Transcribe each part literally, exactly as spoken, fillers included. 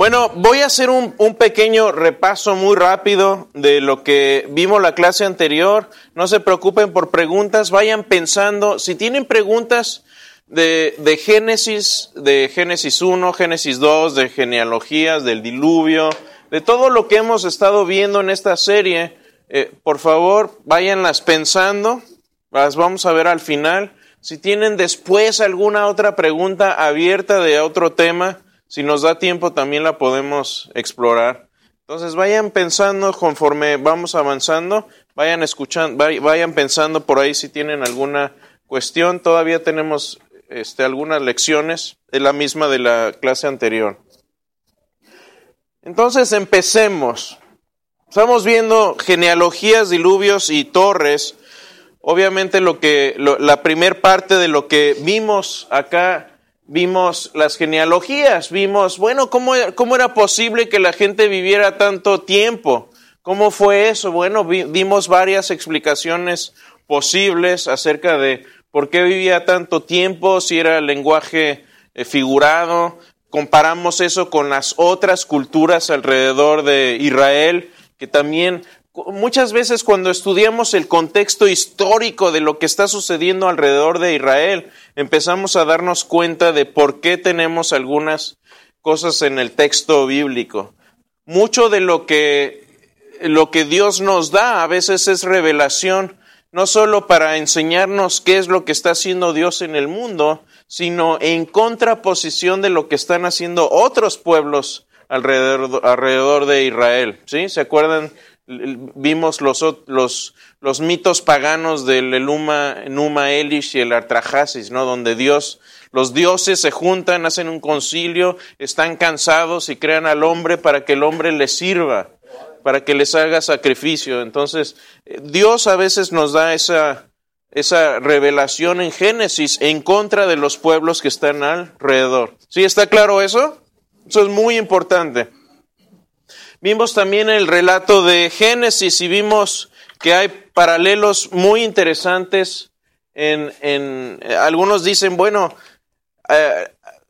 Bueno, voy a hacer un, un pequeño repaso muy rápido de lo que vimos la clase anterior. No se preocupen por preguntas, vayan pensando. Si tienen preguntas de, de Génesis, de Génesis uno, Génesis dos, de genealogías, del diluvio, de todo lo que hemos estado viendo en esta serie, eh, por favor, váyanlas pensando. Las vamos a ver al final. Si tienen después alguna otra pregunta abierta de otro tema, si nos da tiempo también la podemos explorar. Entonces vayan pensando conforme vamos avanzando, vayan escuchando, vayan pensando por ahí si tienen alguna cuestión. Todavía tenemos este, algunas lecciones, es la misma de la clase anterior. Entonces empecemos. Estamos viendo genealogías, diluvios y torres. Obviamente lo que lo, la primer parte de lo que vimos acá, vimos las genealogías, vimos, bueno, ¿cómo, cómo era posible que la gente viviera tanto tiempo? ¿Cómo fue eso? Bueno, vi, vimos varias explicaciones posibles acerca de por qué vivía tanto tiempo, si era lenguaje eh, figurado. Comparamos eso con las otras culturas alrededor de Israel, que también muchas veces cuando estudiamos el contexto histórico de lo que está sucediendo alrededor de Israel, empezamos a darnos cuenta de por qué tenemos algunas cosas en el texto bíblico. Mucho de lo que, lo que Dios nos da a veces es revelación, no solo para enseñarnos qué es lo que está haciendo Dios en el mundo, sino en contraposición de lo que están haciendo otros pueblos alrededor, alrededor de Israel. ¿Sí? ¿Se acuerdan? Vimos los, los, los mitos paganos del Enuma, Enuma Elish y el Artaxerxes, ¿no? Donde Dios, los dioses se juntan, hacen un concilio, están cansados y crean al hombre para que el hombre les sirva, para que les haga sacrificio. Entonces, Dios a veces nos da esa, esa revelación en Génesis en contra de los pueblos que están alrededor. ¿Sí está claro eso? Eso es muy importante. Vimos también el relato de Génesis y vimos que hay paralelos muy interesantes. En, en algunos dicen, bueno, eh,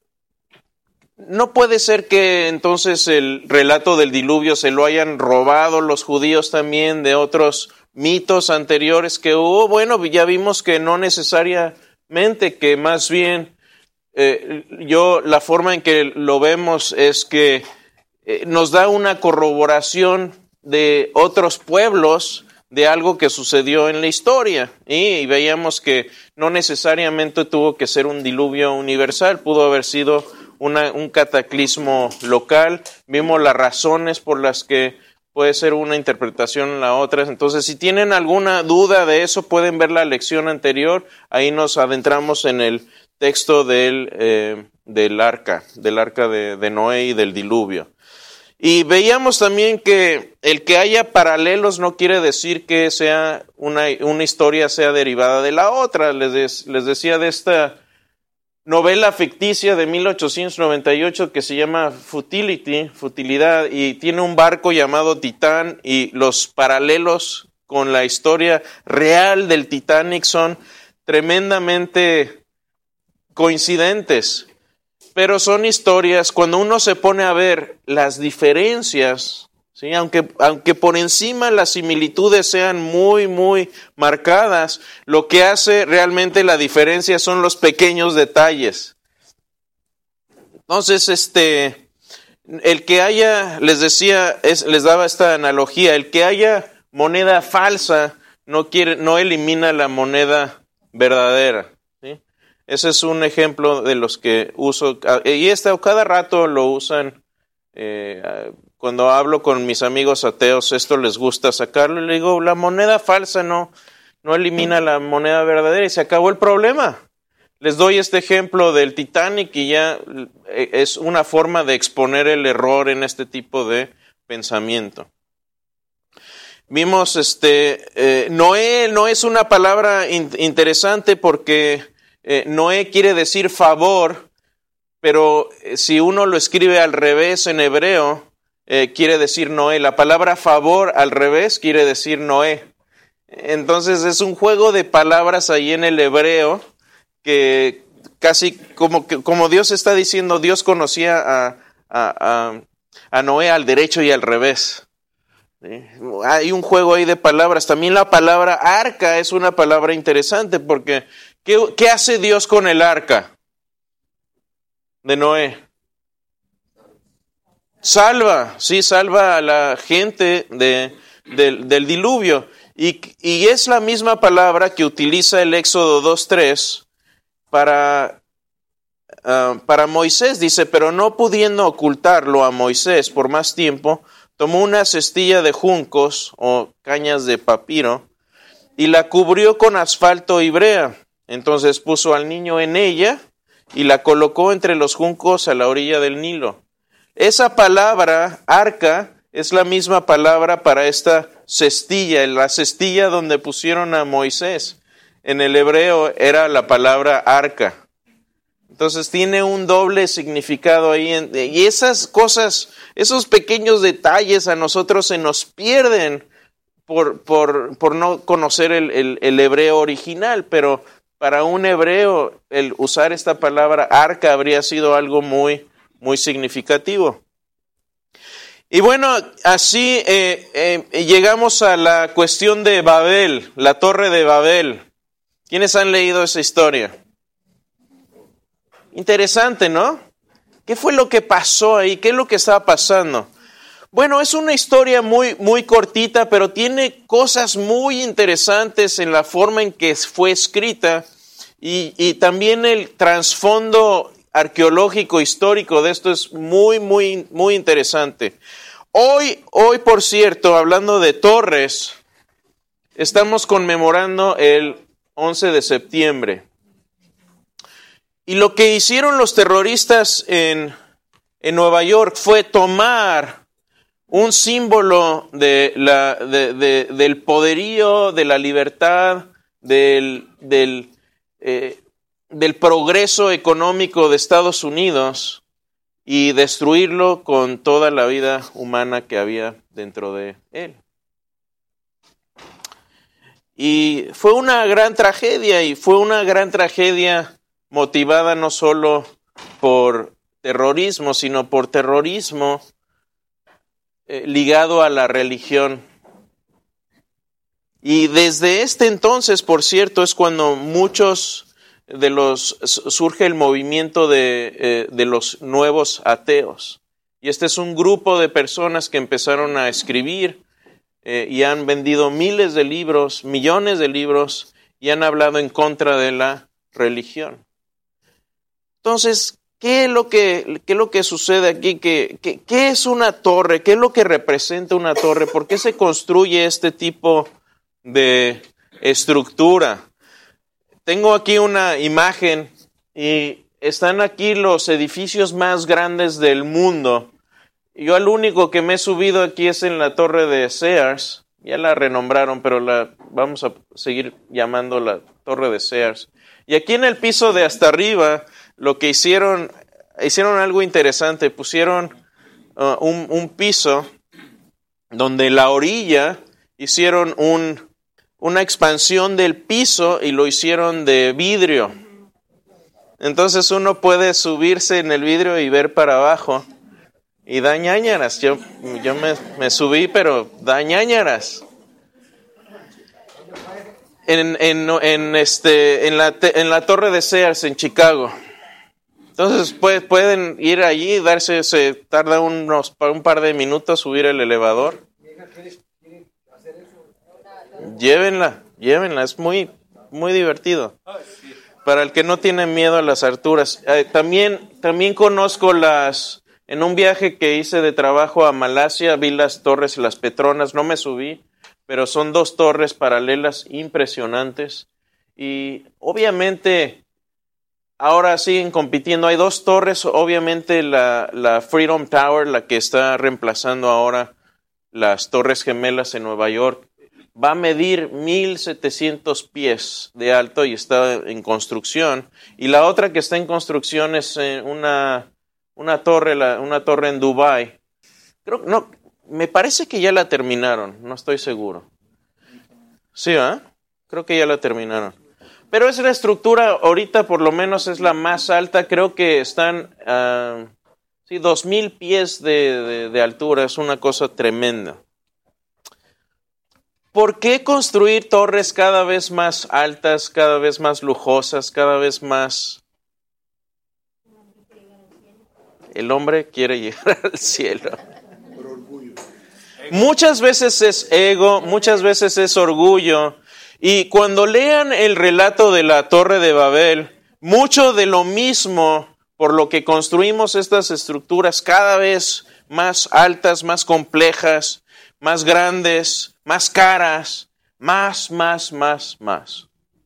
no puede ser que entonces el relato del diluvio se lo hayan robado los judíos también de otros mitos anteriores que hubo. Bueno, ya vimos que no necesariamente, que más bien eh, yo la forma en que lo vemos es que nos da una corroboración de otros pueblos de algo que sucedió en la historia. Y veíamos que no necesariamente tuvo que ser un diluvio universal, pudo haber sido una, un cataclismo local. Vimos las razones por las que puede ser una interpretación en la otra. Entonces, si tienen alguna duda de eso, pueden ver la lección anterior. Ahí nos adentramos en el texto del, eh, del arca, del arca de, de Noé y del diluvio. Y veíamos también que el que haya paralelos no quiere decir que sea una, una historia sea derivada de la otra. Les, des, les decía de esta novela ficticia de mil ochocientos noventa y ocho que se llama Futility, Futilidad, y tiene un barco llamado Titán, y los paralelos con la historia real del Titanic son tremendamente coincidentes. Pero son historias, cuando uno se pone a ver las diferencias, ¿sí? aunque, aunque por encima las similitudes sean muy, muy marcadas, lo que hace realmente la diferencia son los pequeños detalles. Entonces, este, el que haya, les decía, es, les daba esta analogía, el que haya moneda falsa no quiere, no elimina la moneda verdadera. Ese es un ejemplo de los que uso, y este cada rato lo usan, eh, cuando hablo con mis amigos ateos, esto les gusta sacarlo, y le digo, la moneda falsa no, no elimina la moneda verdadera, y se acabó el problema. Les doy este ejemplo del Titanic, y ya es una forma de exponer el error en este tipo de pensamiento. Vimos, este, eh, Noé no es una palabra in- interesante porque Eh, Noé quiere decir favor, pero eh, si uno lo escribe al revés en hebreo, eh, quiere decir Noé. La palabra favor al revés quiere decir Noé. Entonces es un juego de palabras ahí en el hebreo que casi como, que, como Dios está diciendo, Dios conocía a, a, a, a Noé al derecho y al revés. ¿Sí? Hay un juego ahí de palabras. También la palabra arca es una palabra interesante porque ¿qué, qué hace Dios con el arca de Noé? Salva, sí, salva a la gente de, de, del diluvio. Y, y es la misma palabra que utiliza el Éxodo dos tres para, uh, para Moisés. Dice, pero no pudiendo ocultarlo a Moisés por más tiempo, tomó una cestilla de juncos o cañas de papiro y la cubrió con asfalto y brea. Entonces puso al niño en ella y la colocó entre los juncos a la orilla del Nilo. Esa palabra, arca, es la misma palabra para esta cestilla, la cestilla donde pusieron a Moisés. En el hebreo era la palabra arca. Entonces tiene un doble significado ahí. Y esas cosas, esos pequeños detalles a nosotros se nos pierden por, por, por no conocer el, el, el hebreo original. Pero para un hebreo el usar esta palabra arca habría sido algo muy, muy significativo. Y bueno, así eh, eh, llegamos a la cuestión de Babel, la torre de Babel. ¿Quiénes han leído esa historia? Interesante, ¿no? ¿Qué fue lo que pasó ahí? ¿Qué es lo que estaba pasando? Bueno, es una historia muy, muy cortita, pero tiene cosas muy interesantes en la forma en que fue escrita y, y también el trasfondo arqueológico, histórico de esto es muy, muy, muy interesante. Hoy, hoy, por cierto, hablando de torres, estamos conmemorando el once de septiembre. Y lo que hicieron los terroristas en, en Nueva York fue tomar un símbolo de la, de, de, del poderío, de la libertad, del, del, eh, del progreso económico de Estados Unidos y destruirlo con toda la vida humana que había dentro de él. Y fue una gran tragedia, y fue una gran tragedia motivada no solo por terrorismo, sino por terrorismo eh, ligado a la religión. Y desde este entonces, por cierto, es cuando muchos de los surge el movimiento de, eh, de los nuevos ateos. Y este es un grupo de personas que empezaron a escribir eh, y han vendido miles de libros, millones de libros, y han hablado en contra de la religión. Entonces, ¿qué es lo que, qué es lo que sucede aquí? ¿Qué, qué, ¿Qué es una torre? ¿Qué es lo que representa una torre? ¿Por qué se construye este tipo de estructura? Tengo aquí una imagen y están aquí los edificios más grandes del mundo. Yo el único que me he subido aquí es en la torre de Sears. Ya la renombraron, pero la vamos a seguir llamando la torre de Sears. Y aquí en el piso de hasta arriba, lo que hicieron, hicieron algo interesante. Pusieron uh, un, un piso donde la orilla hicieron un... una expansión del piso y lo hicieron de vidrio. Entonces uno puede subirse en el vidrio y ver para abajo. Y da ñáñaras. Yo, yo me, me subí, pero da ñáñaras. En, en, en, este, en, la, en la torre de Sears en Chicago. Entonces puede, pueden ir allí, darse, se tarda unos, un par de minutos subir el elevador. Llévenla, llévenla, es muy, muy divertido. Para el que no tiene miedo a las alturas. Eh, también, también conozco las, en un viaje que hice de trabajo a Malasia, vi las torres, las Petronas, no me subí, pero son dos torres paralelas impresionantes. Y obviamente, ahora siguen compitiendo, hay dos torres, obviamente la, la Freedom Tower, la que está reemplazando ahora las Torres Gemelas en Nueva York, va a medir mil setecientos pies de alto y está en construcción. Y la otra que está en construcción es una, una torre, la, una torre en Dubái. Creo, no, me parece que ya la terminaron, no estoy seguro. Sí, ¿eh? Creo que ya la terminaron. Pero es la estructura, ahorita por lo menos es la más alta. Creo que están, uh, Sí, dos mil pies de, de, de altura, es una cosa tremenda. ¿Por qué construir torres cada vez más altas, cada vez más lujosas, cada vez más? El hombre quiere llegar al cielo. Muchas veces es ego, muchas veces es orgullo. Y cuando lean el relato de la Torre de Babel, mucho de lo mismo por lo que construimos estas estructuras cada vez más altas, más complejas, más grandes, más caras, más, más, más, más.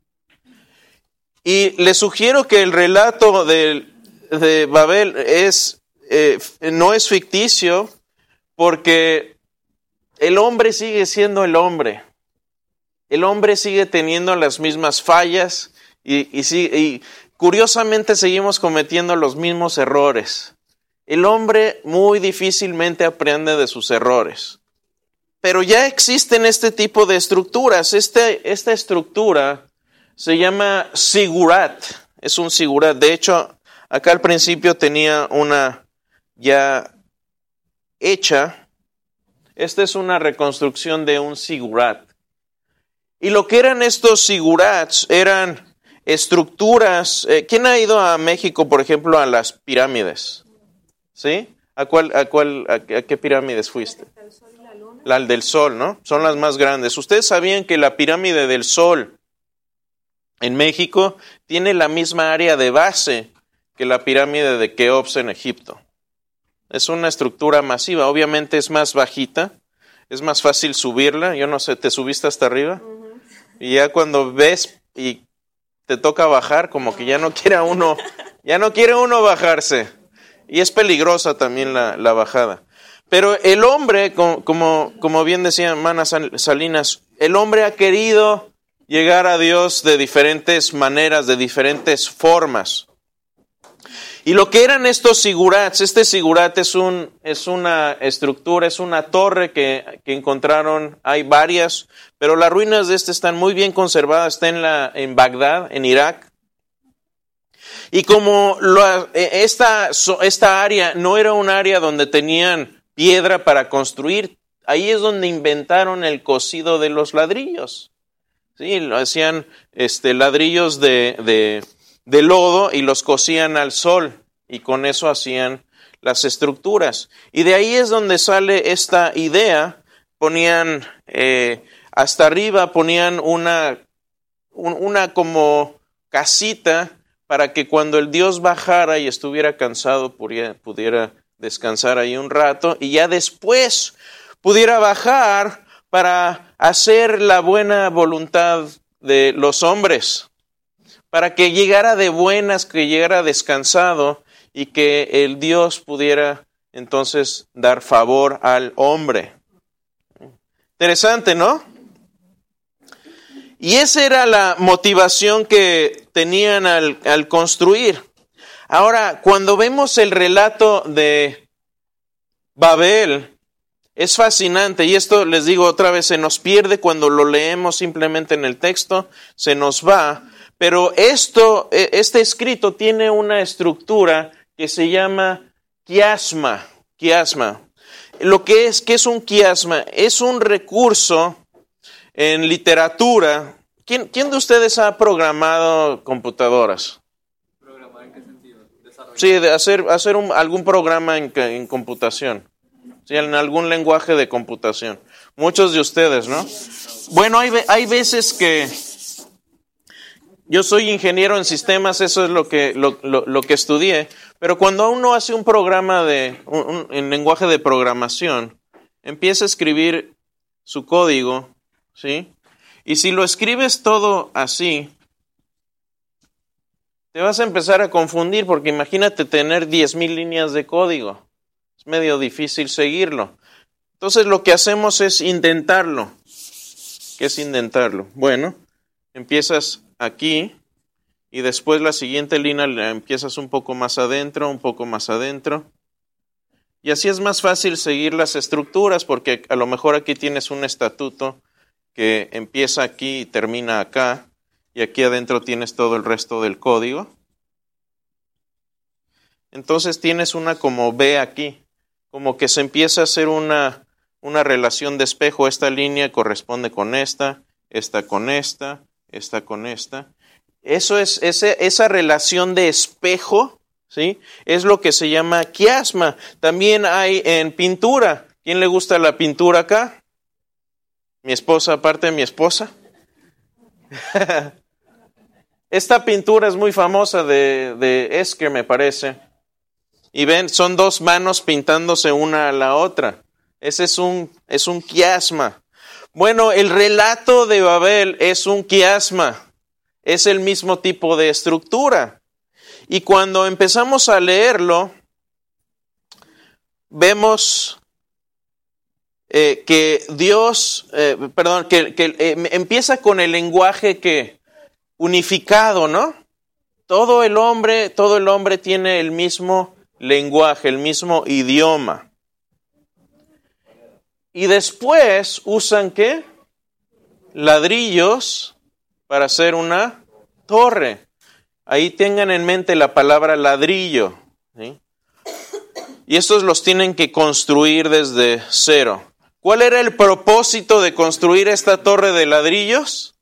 Y les sugiero que el relato de, de Babel es, eh, no es ficticio, porque el hombre sigue siendo el hombre. El hombre sigue teniendo las mismas fallas y, y, y curiosamente seguimos cometiendo los mismos errores. El hombre muy difícilmente aprende de sus errores. Pero ya existen este tipo de estructuras. Este, esta estructura se llama sigurat. Es un sigurat. De hecho, acá al principio tenía una ya hecha. Esta es una reconstrucción de un sigurat. Y lo que eran estos sigurats eran estructuras. Eh, ¿Quién ha ido a México, por ejemplo, a las pirámides? ¿Sí? ¿A cuál, a cuál, a, a qué pirámides fuiste? La del Sol, ¿no? Son las más grandes. ¿Ustedes sabían que la pirámide del Sol en México tiene la misma área de base que la pirámide de Keops en Egipto? Es una estructura masiva. Obviamente es más bajita, es más fácil subirla. Yo no sé, ¿te subiste hasta arriba? Uh-huh. Y ya cuando ves y te toca bajar, como que ya no quiere uno, ya no quiere uno bajarse. Y es peligrosa también la, la bajada. Pero el hombre, como, como, como bien decía Mana Salinas, el hombre ha querido llegar a Dios de diferentes maneras, de diferentes formas. Y lo que eran estos sigurats, este sigurat es, un, es una estructura, es una torre que, que encontraron, hay varias, pero las ruinas de este están muy bien conservadas, está en, la, en Bagdad, en Irak. Y como lo, esta, esta área no era un área donde tenían piedra para construir, ahí es donde inventaron el cocido de los ladrillos. Sí, lo hacían este, ladrillos de, de, de lodo y los cocían al sol y con eso hacían las estructuras. Y de ahí es donde sale esta idea, ponían eh, hasta arriba, ponían una, un, una como casita para que cuando el Dios bajara y estuviera cansado pudiera, pudiera descansar ahí un rato y ya después pudiera bajar para hacer la buena voluntad de los hombres, para que llegara de buenas, que llegara descansado y que el Dios pudiera entonces dar favor al hombre. Interesante, ¿no? Y esa era la motivación que tenían al, al construir. Ahora, cuando vemos el relato de Babel, es fascinante, y esto les digo otra vez, se nos pierde cuando lo leemos simplemente en el texto, se nos va, pero esto, este escrito tiene una estructura que se llama quiasma, quiasma. Lo que es, ¿qué es un quiasma? Es un recurso en literatura. ¿Quién, quién de ustedes ha programado computadoras? ¿Programar en qué sentido? ¿Desarrollar? Sí, de hacer, hacer un, algún programa en, en computación. Sí, en algún lenguaje de computación. Muchos de ustedes, ¿no? Bueno, hay, hay veces que yo soy ingeniero en sistemas, eso es lo que, lo, lo, lo que estudié, pero cuando uno hace un programa de, un, un, en lenguaje de programación, empieza a escribir su código, ¿sí? Y si lo escribes todo así, te vas a empezar a confundir, porque imagínate tener diez mil líneas de código. Es medio difícil seguirlo. Entonces lo que hacemos es intentarlo. ¿Qué es intentarlo? Bueno, empiezas aquí y después la siguiente línea la empiezas un poco más adentro, un poco más adentro. Y así es más fácil seguir las estructuras porque a lo mejor aquí tienes un estatuto que empieza aquí y termina acá y aquí adentro tienes todo el resto del código. entonces tienes una como B aquí, como que se empieza a hacer una, una relación de espejo. Esta línea corresponde con esta, esta con esta, esta con esta. Eso es, ese, esa relación de espejo, ¿sí? Es lo que se llama quiasma. También hay en pintura. ¿Quién le gusta la pintura acá? Mi esposa, aparte de mi esposa. Esta pintura es muy famosa de, de Escher, me parece. Y ven, son dos manos pintándose una a la otra. Ese es un, es un quiasma. Bueno, el relato de Babel es un quiasma. Es el mismo tipo de estructura. Y cuando empezamos a leerlo, vemos eh, que Dios, eh, perdón, que, que eh, empieza con el lenguaje que unificado, ¿no? Todo el hombre, todo el hombre tiene el mismo lenguaje, el mismo idioma. Y después usan ¿qué? Ladrillos para hacer una torre. Ahí tengan en mente la palabra ladrillo, ¿sí? Y estos los tienen que construir desde cero. ¿Cuál era el propósito de construir esta torre de ladrillos?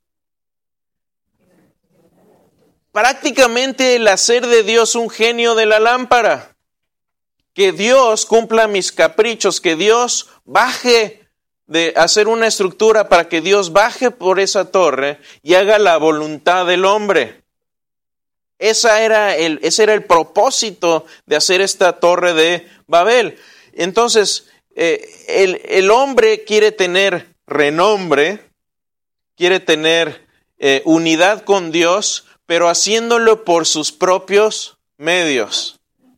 Prácticamente el hacer de Dios un genio de la lámpara. Que Dios cumpla mis caprichos, que Dios baje de hacer una estructura para que Dios baje por esa torre y haga la voluntad del hombre. Esa era el, ese era el propósito de hacer esta torre de Babel. Entonces, eh, el, el hombre quiere tener renombre, quiere tener eh, unidad con Dios, pero haciéndolo por sus propios medios.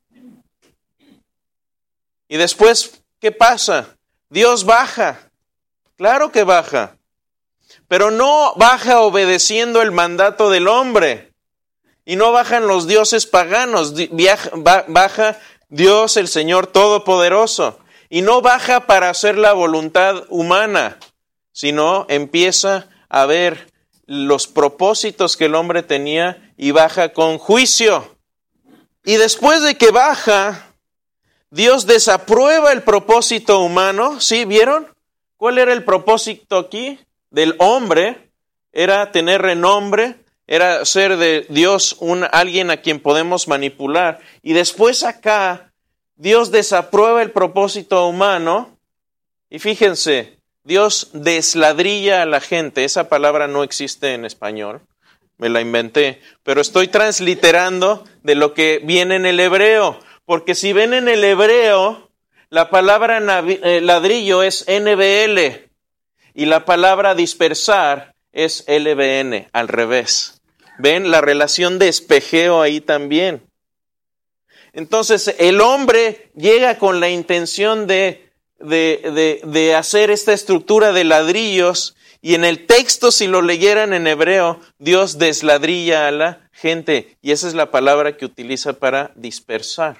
Y después, ¿qué pasa? Dios baja. Claro que baja. Pero no baja obedeciendo el mandato del hombre. Y no bajan los dioses paganos. Viaja, baja Dios, el Señor Todopoderoso. Y no baja para hacer la voluntad humana, sino empieza a ver los propósitos que el hombre tenía y baja con juicio. Y después de que baja, Dios desaprueba el propósito humano. ¿Sí? ¿Vieron? ¿Cuál era el propósito aquí del hombre? Era tener renombre, era ser de Dios un alguien a quien podemos manipular. Y después acá, Dios desaprueba el propósito humano. Y fíjense, Dios desladrilla a la gente. Esa palabra no existe en español, me la inventé, pero estoy transliterando de lo que viene en el hebreo. Porque si ven en el hebreo, la palabra ladrillo es N B L y la palabra dispersar es L B N, al revés. ¿Ven la relación de espejeo ahí también? Entonces el hombre llega con la intención de, de, de, de hacer esta estructura de ladrillos y en el texto, si lo leyeran en hebreo, Dios desladrilla a la gente y esa es la palabra que utiliza para dispersar.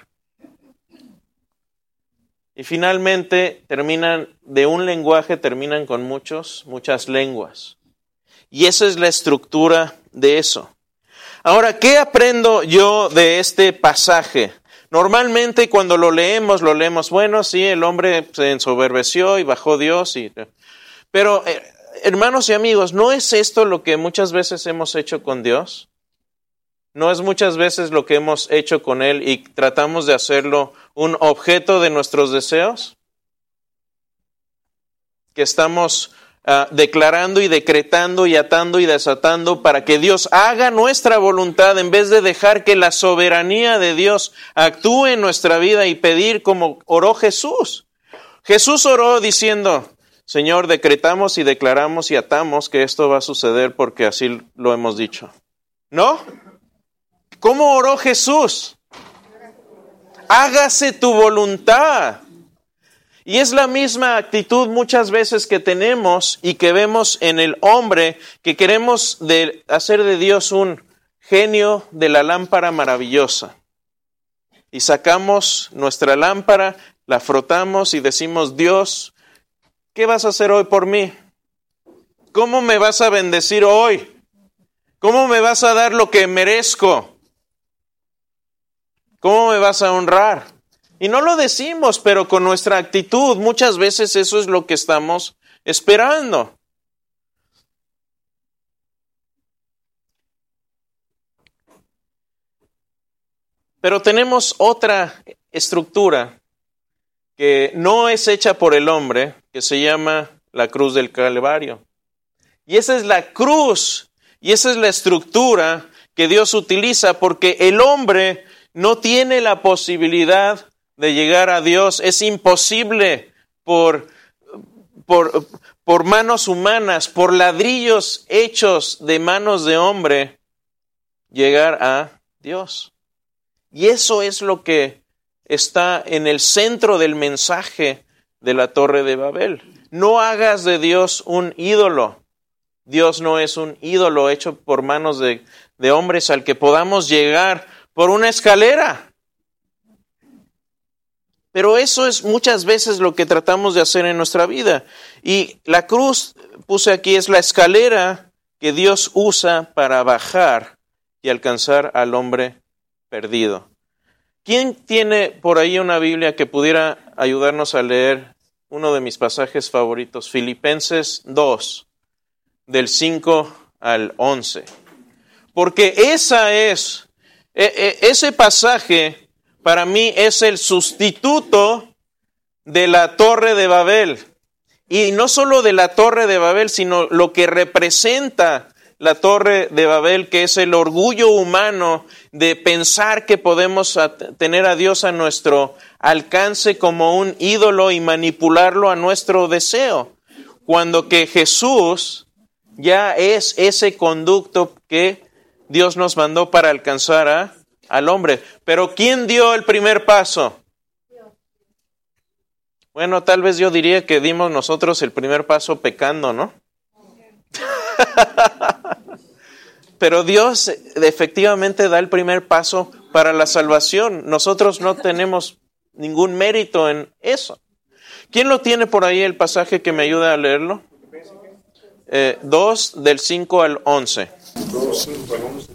Y finalmente terminan, de un lenguaje terminan con muchos, muchas lenguas. Y esa es la estructura de eso. Ahora, ¿qué aprendo yo de este pasaje? Normalmente cuando lo leemos, lo leemos, bueno, sí, el hombre se ensoberbeció y bajó Dios. Y, pero, eh, hermanos y amigos, ¿no es esto lo que muchas veces hemos hecho con Dios? ¿No es muchas veces lo que hemos hecho con Él y tratamos de hacerlo un objeto de nuestros deseos? Que estamos uh, declarando y decretando y atando y desatando para que Dios haga nuestra voluntad en vez de dejar que la soberanía de Dios actúe en nuestra vida y pedir como oró Jesús. Jesús oró diciendo, Señor, decretamos y declaramos y atamos que esto va a suceder porque así lo hemos dicho. ¿No? ¿Cómo oró Jesús? Hágase tu voluntad. Y es la misma actitud muchas veces que tenemos y que vemos en el hombre, que queremos de hacer de Dios un genio de la lámpara maravillosa. Y sacamos nuestra lámpara, la frotamos y decimos, Dios, ¿qué vas a hacer hoy por mí? ¿Cómo me vas a bendecir hoy? ¿Cómo me vas a dar lo que merezco? ¿Cómo me vas a honrar? Y no lo decimos, pero con nuestra actitud muchas veces eso es lo que estamos esperando. Pero tenemos otra estructura que no es hecha por el hombre, que se llama la cruz del Calvario. Y esa es la cruz, y esa es la estructura que Dios utiliza, porque el hombre no tiene la posibilidad de llegar a Dios. Es imposible por, por, por manos humanas, por ladrillos hechos de manos de hombre, llegar a Dios. Y eso es lo que está en el centro del mensaje de la Torre de Babel. No hagas de Dios un ídolo. Dios no es un ídolo hecho por manos de, de hombres al que podamos llegar por una escalera. Pero eso es muchas veces lo que tratamos de hacer en nuestra vida. Y la cruz, puse aquí, es la escalera que Dios usa para bajar y alcanzar al hombre perdido. ¿Quién tiene por ahí una Biblia que pudiera ayudarnos a leer uno de mis pasajes favoritos? Filipenses dos, del cinco al once. Porque esa es, ese pasaje para mí es el sustituto de la Torre de Babel. Y no solo de la Torre de Babel, sino lo que representa la Torre de Babel, que es el orgullo humano de pensar que podemos tener a Dios a nuestro alcance como un ídolo y manipularlo a nuestro deseo, cuando que Jesús ya es ese conducto que Dios nos mandó para alcanzar a, al hombre. Pero ¿quién dio el primer paso? Bueno, tal vez yo diría que dimos nosotros el primer paso pecando, ¿no? Pero Dios efectivamente da el primer paso para la salvación. Nosotros no tenemos ningún mérito en eso. ¿Quién lo tiene por ahí el pasaje que me ayuda a leerlo? Eh, dos, del cinco al once. dos, cinco al once.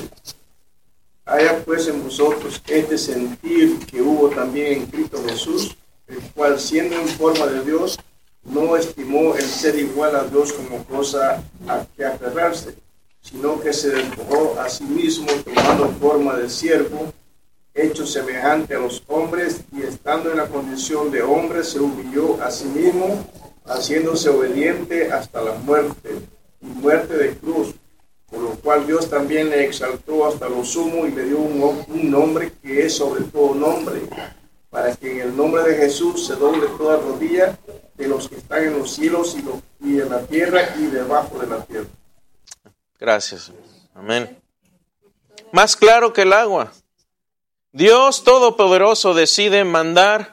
Haya pues en vosotros este sentir que hubo también en Cristo Jesús, el cual siendo en forma de Dios, no estimó el ser igual a Dios como cosa a que aferrarse, sino que se despojó a sí mismo, tomando forma de siervo, hecho semejante a los hombres, y estando en la condición de hombre, se humilló a sí mismo, haciéndose obediente hasta la muerte, y muerte de cruz, por lo cual Dios también le exaltó hasta lo sumo y le dio un, un nombre que es sobre todo nombre, para que en el nombre de Jesús se doble toda rodilla de los que están en los cielos y, lo, y en la tierra y debajo de la tierra. Gracias. Amén. Más claro que el agua. Dios Todopoderoso decide mandar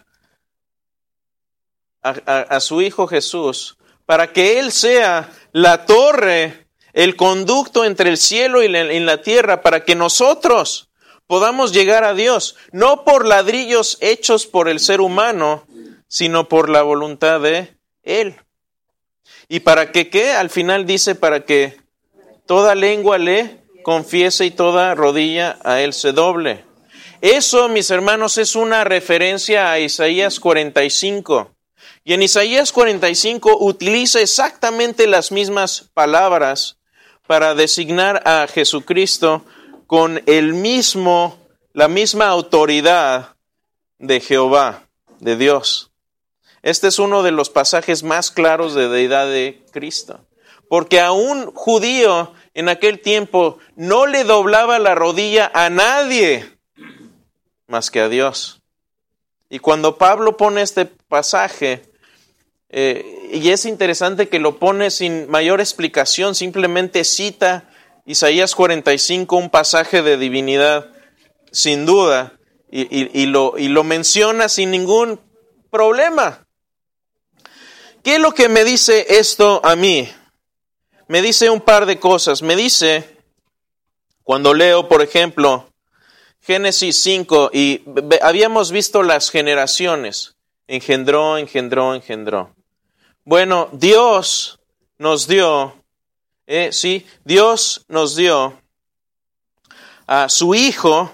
a, a, a su Hijo Jesús para que Él sea la torre, el conducto entre el cielo y la, y la tierra, para que nosotros podamos llegar a Dios, no por ladrillos hechos por el ser humano, sino por la voluntad de Él. Y para que, ¿qué? Al final dice, para que toda lengua le confiese y toda rodilla a Él se doble. Eso, mis hermanos, es una referencia a Isaías cuarenta y cinco. Y en Isaías cuarenta y cinco utiliza exactamente las mismas palabras para designar a Jesucristo con el mismo, la misma autoridad de Jehová, de Dios. Este es uno de los pasajes más claros de deidad de Cristo. Porque a un judío en aquel tiempo no le doblaba la rodilla a nadie más que a Dios. Y cuando Pablo pone este pasaje, eh, y es interesante que lo pone sin mayor explicación, simplemente cita Isaías cuarenta y cinco, un pasaje de divinidad, sin duda, y, y, y, lo, y lo menciona sin ningún problema. ¿Qué es lo que me dice esto a mí? Me dice un par de cosas. Me dice, cuando leo, por ejemplo, Génesis cinco, y habíamos visto las generaciones, engendró, engendró, engendró. Bueno, Dios nos dio, eh, sí, Dios nos dio a su Hijo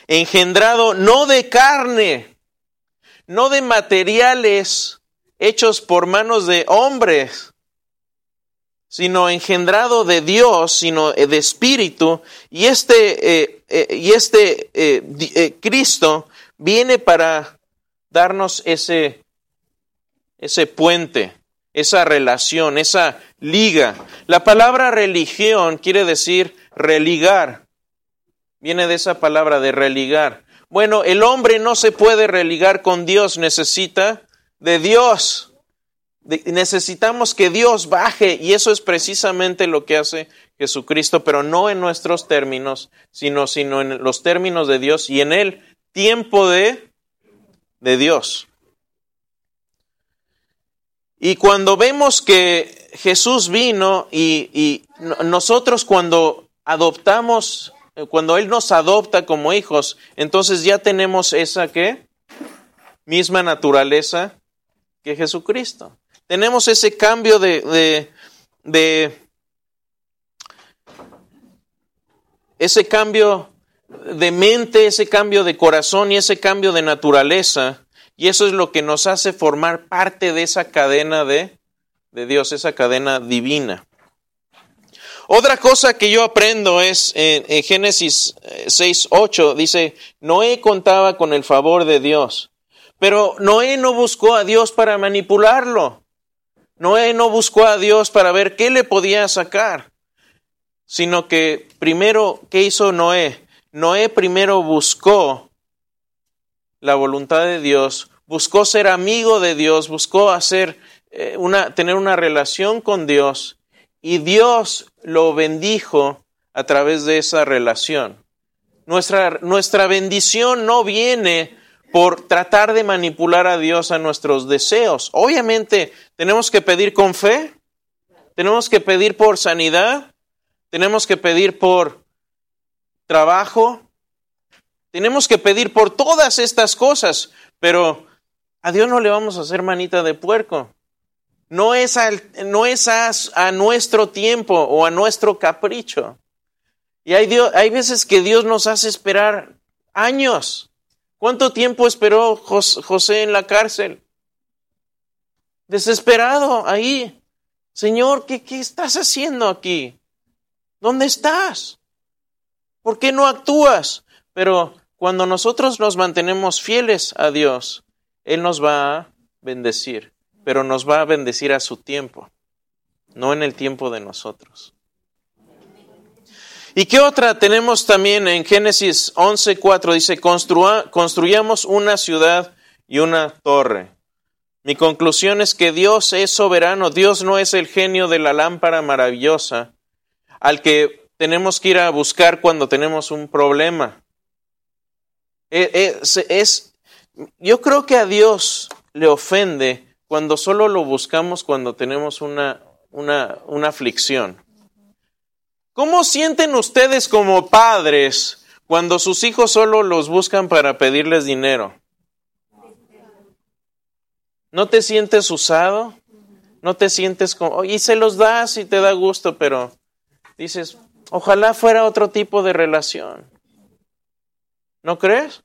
engendrado no de carne, no de materiales hechos por manos de hombres, sino engendrado de Dios, sino de espíritu. Y este, eh, eh, y este eh, eh, Cristo viene para darnos ese, ese puente, esa relación, esa liga. La palabra religión quiere decir religar. Viene de esa palabra de religar. Bueno, el hombre no se puede religar con Dios, necesita de Dios. De, necesitamos que Dios baje, y eso es precisamente lo que hace Jesucristo, pero no en nuestros términos, sino, sino en los términos de Dios y en el tiempo de, de Dios. Y cuando vemos que Jesús vino y, y nosotros cuando adoptamos, cuando Él nos adopta como hijos, entonces ya tenemos esa ¿qué? Misma naturaleza que Jesucristo. Tenemos ese cambio de, de, de ese cambio de mente, ese cambio de corazón y ese cambio de naturaleza. Y eso es lo que nos hace formar parte de esa cadena de, de Dios, esa cadena divina. Otra cosa que yo aprendo es en, en Génesis seis ocho, dice, Noé contaba con el favor de Dios. Pero Noé no buscó a Dios para manipularlo. Noé no buscó a Dios para ver qué le podía sacar, sino que primero, ¿qué hizo Noé? Noé primero buscó la voluntad de Dios, buscó ser amigo de Dios, buscó hacer eh, una, tener una relación con Dios, y Dios lo bendijo a través de esa relación. Nuestra, nuestra bendición no viene por tratar de manipular a Dios a nuestros deseos. Obviamente, tenemos que pedir con fe, tenemos que pedir por sanidad, tenemos que pedir por trabajo, tenemos que pedir por todas estas cosas, pero a Dios no le vamos a hacer manita de puerco. No es, al, no es a, a nuestro tiempo o a nuestro capricho. Y hay, Dios, hay veces que Dios nos hace esperar años. ¿Cuánto tiempo esperó José en la cárcel? Desesperado ahí. Señor, ¿qué, qué estás haciendo aquí? ¿Dónde estás? ¿Por qué no actúas? Pero cuando nosotros nos mantenemos fieles a Dios, Él nos va a bendecir, pero nos va a bendecir a su tiempo, no en el tiempo de nosotros. ¿Y qué otra tenemos también en Génesis once cuatro? Dice, Construa, construyamos una ciudad y una torre. Mi conclusión es que Dios es soberano. Dios no es el genio de la lámpara maravillosa al que tenemos que ir a buscar cuando tenemos un problema. Es, es, yo creo que a Dios le ofende cuando solo lo buscamos cuando tenemos una, una, una aflicción. ¿Cómo sienten ustedes como padres cuando sus hijos solo los buscan para pedirles dinero? ¿No te sientes usado? ¿No te sientes como... y se los das y te da gusto, pero dices, ojalá fuera otro tipo de relación? ¿No crees?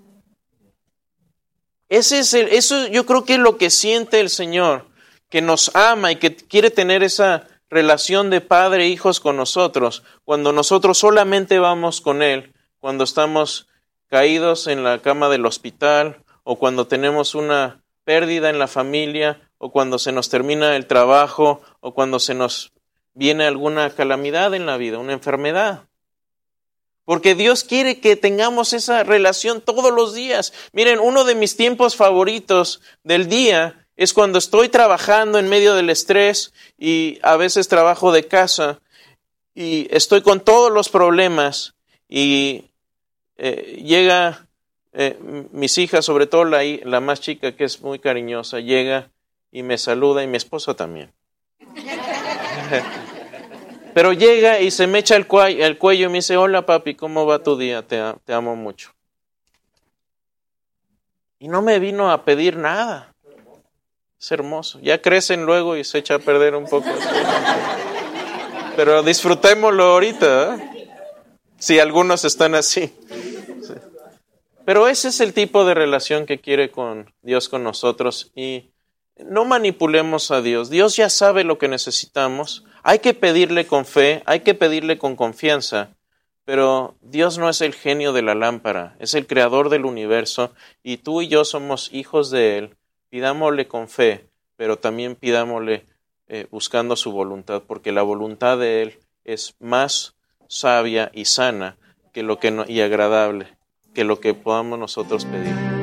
Ese es el, eso yo creo que es lo que siente el Señor, que nos ama y que quiere tener esa relación de padre e hijos con nosotros, cuando nosotros solamente vamos con Él, cuando estamos caídos en la cama del hospital, o cuando tenemos una pérdida en la familia, o cuando se nos termina el trabajo, o cuando se nos viene alguna calamidad en la vida, una enfermedad. Porque Dios quiere que tengamos esa relación todos los días. Miren, uno de mis tiempos favoritos del día es cuando estoy trabajando en medio del estrés y a veces trabajo de casa y estoy con todos los problemas y eh, llega eh, mis hijas, sobre todo la, la más chica que es muy cariñosa, llega y me saluda y mi esposo también. Pero llega y se me echa el cuello, el cuello y me dice, hola papi, ¿cómo va tu día? Te, te amo mucho. Y no me vino a pedir nada. Es hermoso. Ya crecen luego y se echa a perder un poco. Pero disfrutémoslo ahorita, ¿eh? Si algunos están así. Sí. Pero ese es el tipo de relación que quiere con Dios con nosotros y no manipulemos a Dios. Dios ya sabe lo que necesitamos. Hay que pedirle con fe, hay que pedirle con confianza, pero Dios no es el genio de la lámpara, es el creador del universo y tú y yo somos hijos de Él. Pidámosle con fe, pero también pidámosle eh, buscando su voluntad, porque la voluntad de Él es más sabia y sana que lo que no, y agradable que lo que podamos nosotros pedir.